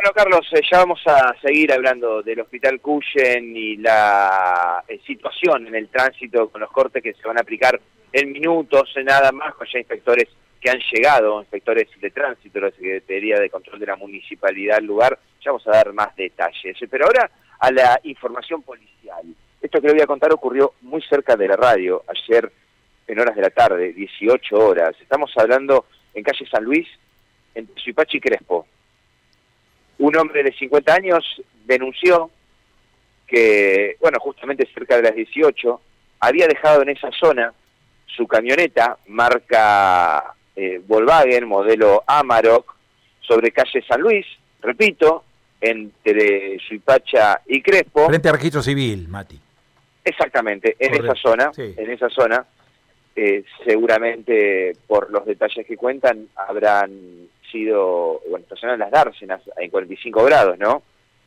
Bueno, Carlos, ya vamos a seguir hablando del Hospital Cuyen y la situación en el tránsito con los cortes que se van a aplicar en minutos, nada más, con ya inspectores que han llegado, inspectores de tránsito, la Secretaría de Control de la Municipalidad del lugar. Ya vamos a dar más detalles. Pero ahora a la información policial. Esto que le voy a contar ocurrió muy cerca de la radio, ayer en horas de la tarde, 18 horas. Estamos hablando en calle San Luis, entre Suipacha y Crespo. Un hombre de 50 años denunció que, bueno, justamente cerca de las 18, había dejado en esa zona su camioneta, marca Volkswagen, modelo Amarok, sobre calle San Luis, repito, entre Suipacha y Crespo. Frente a Registro Civil, Mati. Exactamente, en Correcto. esa zona, Sí. en esa zona, seguramente por los detalles que cuentan, habrán sido, bueno, estacionadas las dársenas en 45 grados, ¿no?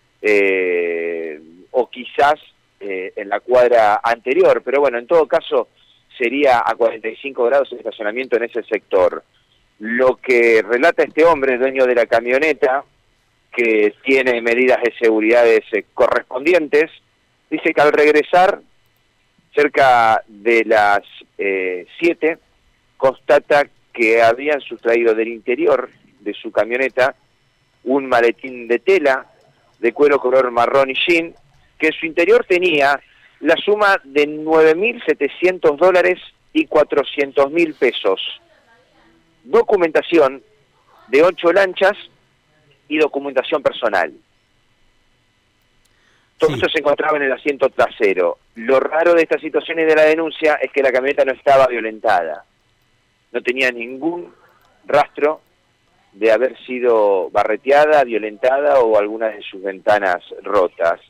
O quizás en la cuadra anterior, pero bueno, en todo caso sería a 45 grados el estacionamiento en ese sector. Lo que relata este hombre, dueño de la camioneta, que tiene medidas de seguridad correspondientes, dice que al regresar, cerca de las 7, constata que habían sustraído del interior de su camioneta un maletín de tela de cuero color marrón y jean, que en su interior tenía la suma de $9.700 y 400.000 pesos. Documentación de 8 lanchas y documentación personal. Todo esto se encontraba en el asiento trasero. Lo raro de esta situación y de la denuncia es que la camioneta no estaba violentada. No tenía ningún rastro de haber sido barreteada, violentada o alguna de sus ventanas rotas.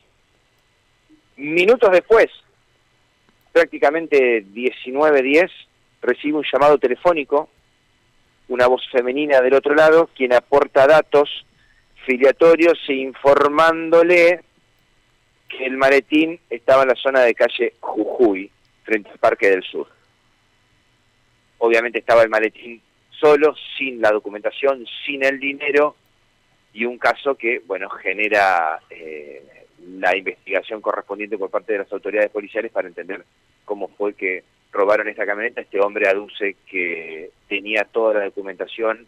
Minutos después, prácticamente 19:10, recibe un llamado telefónico, una voz femenina del otro lado, quien aporta datos filiatorios e informándole que el maletín estaba en la zona de calle Jujuy, frente al Parque del Sur. Obviamente estaba el maletín solo, sin la documentación, sin el dinero, y un caso que, bueno, genera la investigación correspondiente por parte de las autoridades policiales para entender cómo fue que robaron esta camioneta. Este hombre aduce que tenía toda la documentación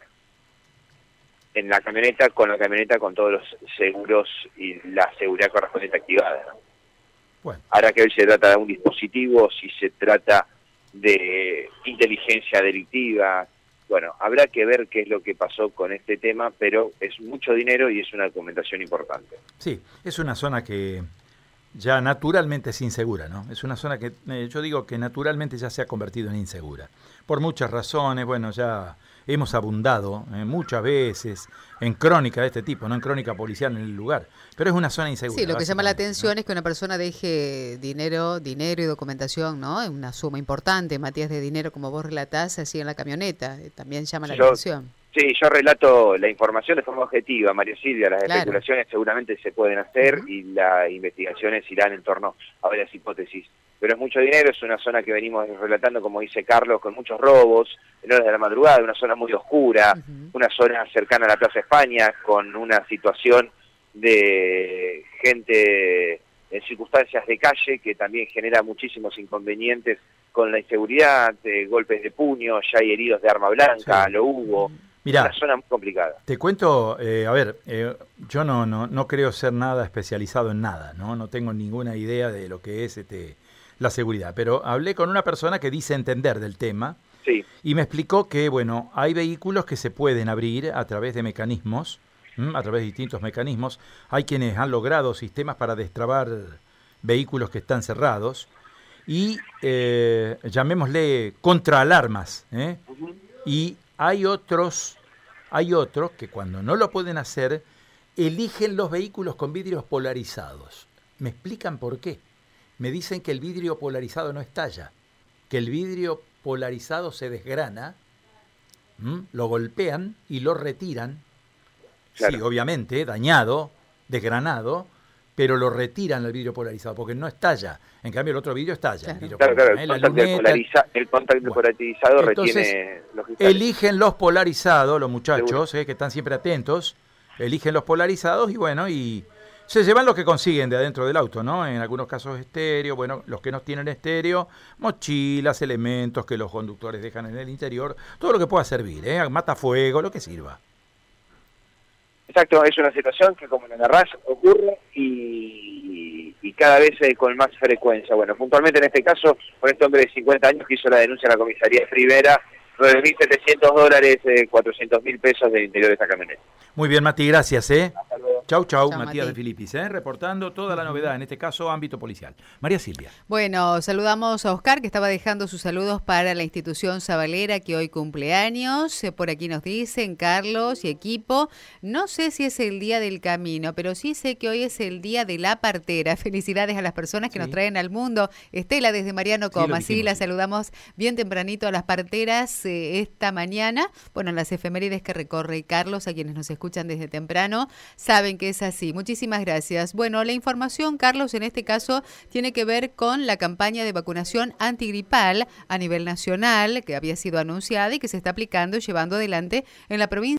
en la camioneta con todos los seguros y la seguridad correspondiente activada, ¿no? Bueno. Ahora que hoy se trata de un dispositivo, si se trata de inteligencia delictiva, bueno, habrá que ver qué es lo que pasó con este tema, pero es mucho dinero y es una documentación importante. Sí, es una zona que ya naturalmente es insegura, ¿no? Es una zona que yo digo que naturalmente ya se ha convertido en insegura. Por muchas razones, bueno, ya hemos abundado muchas veces en crónica de este tipo, no en crónica policial en el lugar, pero es una zona insegura. Sí, lo que llama la atención, ¿no?, es que una persona deje dinero y documentación, ¿no? Una suma importante, Matías, de dinero, como vos relatás, así en la camioneta, también llama la atención. Sí, yo relato la información de forma objetiva, María Silvia. Las especulaciones seguramente se pueden hacer y las investigaciones irán en torno a varias hipótesis. Pero es mucho dinero, es una zona que venimos relatando, como dice Carlos, con muchos robos, en horas de la madrugada, una zona muy oscura, una zona cercana a la Plaza España, con una situación de gente en circunstancias de calle que también genera muchísimos inconvenientes con la inseguridad, golpes de puño, ya hay heridos de arma blanca, lo hubo. Mirá, una zona muy complicada. Te cuento, yo no creo ser nada especializado en nada, no tengo ninguna idea de lo que es la seguridad, pero hablé con una persona que dice entender del tema y me explicó que, bueno, hay vehículos que se pueden abrir a través de mecanismos, a través de distintos mecanismos. Hay quienes han logrado sistemas para destrabar vehículos que están cerrados y llamémosle contraalarmas, y hay otros que cuando no lo pueden hacer, eligen los vehículos con vidrios polarizados. ¿Me explican por qué? Me dicen que el vidrio polarizado no estalla, que el vidrio polarizado se desgrana, lo golpean y lo retiran. Claro. Sí, obviamente, dañado, desgranado, pero lo retiran el vidrio polarizado, porque no estalla. En cambio, el otro vidrio estalla. Claro, el contacto polarizado entonces, retiene los cristales. Eligen los polarizados, los muchachos, que están siempre atentos, eligen los polarizados y bueno, y se llevan lo que consiguen de adentro del auto, ¿no? En algunos casos estéreo, bueno, los que no tienen estéreo, mochilas, elementos que los conductores dejan en el interior, todo lo que pueda servir, matafuego, lo que sirva. Exacto, es una situación que, como lo narrás, ocurre y cada vez con más frecuencia. Bueno, puntualmente en este caso, con este hombre de 50 años que hizo la denuncia en la comisaría Rivera, $9.700, 400.000 pesos del interior de esta camioneta. Muy bien, Mati, gracias. Hasta luego. Chau, Chau, Matías Mati. de Filipis, reportando toda la novedad, en este caso ámbito policial. María Silvia. Bueno, saludamos a Oscar, que estaba dejando sus saludos para la institución Zabalera, que hoy cumpleaños. Por aquí nos dicen Carlos y equipo. No sé si es el día del camino, pero sí sé que hoy es el día de la partera. Felicidades a las personas que nos traen al mundo. Estela desde Mariano Coma, sí, la saludamos bien tempranito a las parteras esta mañana. Bueno, las efemérides que recorre Carlos, a quienes nos escuchan desde temprano, saben que es así. Muchísimas gracias. Bueno, la información, Carlos, en este caso tiene que ver con la campaña de vacunación antigripal a nivel nacional que había sido anunciada y que se está aplicando y llevando adelante en la provincia